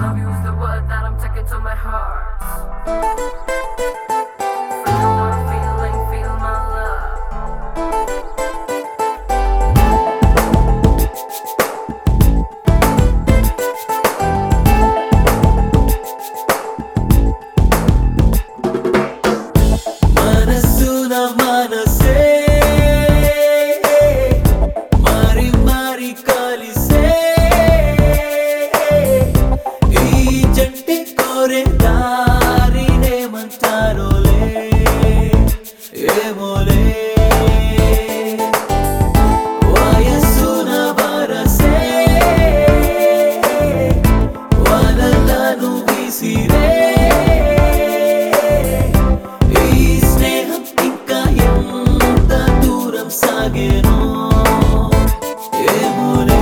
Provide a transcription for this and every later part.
Love you is the word that I'm taking to my heart. Feel my feeling, feel my love. మనసున మనసే మారి మారి కలిసే ఈ జంటి కోరే దారినేమంటారోలే ఏమోలే వయస్సున వరసే వలలను విసిరే సాగేనో ఏమోలే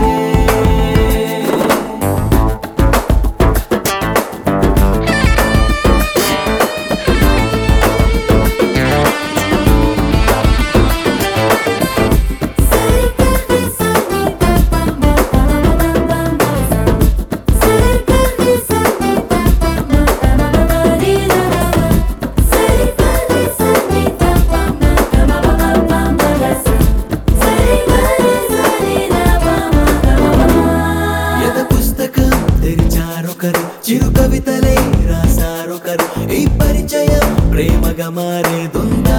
చిరు కవితలే రాసారొకరు ఈ పరిచయం ప్రేమగా మారేదుందా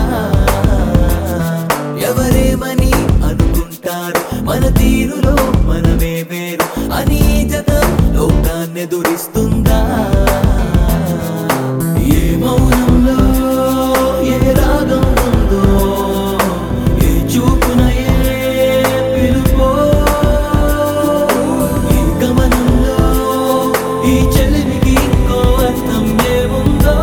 ఎవరేమని అనుకుంటారు మన తీరులో మనమే వేరు అని జత లోకాన్ని దురిస్తుందా ఏ మౌనంలో ఏ రాగం ఉందో ఏ చూపున ఏ పిలుపో ఈ గమనంలో ఈ చెలిమికి ఇంకో అర్థం ఏముందో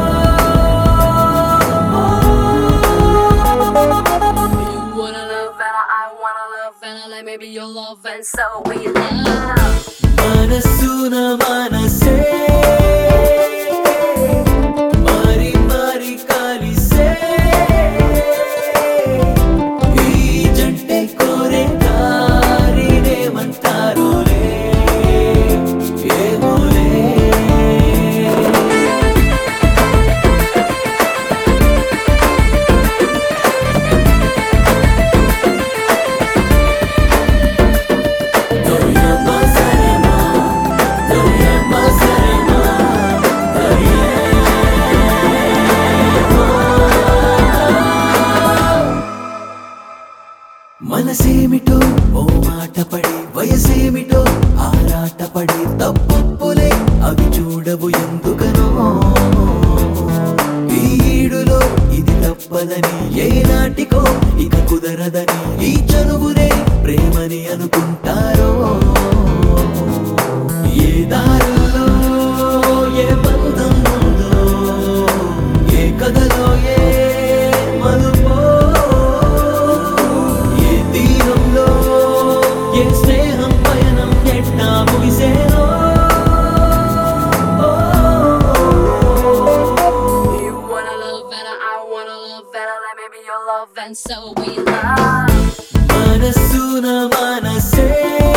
You wanna love and I wanna love and let me be your love and so we love. మనసున మనసే మారి మారి కలిసే ఈ జంటే కోరే దారినేమంటారోలే ఏమోలే మనసేమిటో ఓ మాట పడి వయసేమిటో ఆరాటపడి తప్పులే అవి చూడవు ఎందుకనో ఈ ఈడులో ఇది తప్పదని ఏనాటికో ఇక కుదరదని ఈ చనువునే ప్రేమని అనుకుంటారో ఏ దారుల్లో ఏ బంధం ఉందో ఏ కథలో ఏ మలుపో ఏ తీరంలో ఏ స్నేహం పయనం ఎట్టా ముగిసేనో You wanna love and I wanna love and let me be your love and so we love. మనసున మనసే